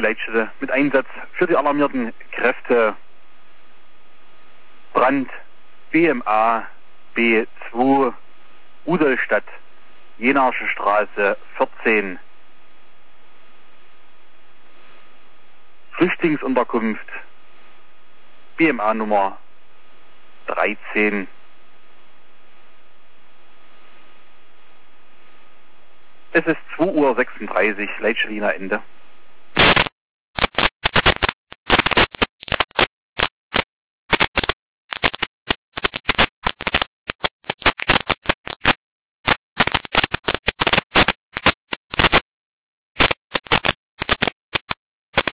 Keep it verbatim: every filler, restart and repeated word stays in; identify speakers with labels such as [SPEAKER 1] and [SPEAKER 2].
[SPEAKER 1] Leitstelle mit Einsatz für die alarmierten Kräfte. Brand B M A B zwei Rudolstadt, Jenarsche Straße vierzehn. Flüchtlingsunterkunft B M A Nummer dreizehn. Es ist zwei Uhr sechsunddreißig, Leitstelle Ende.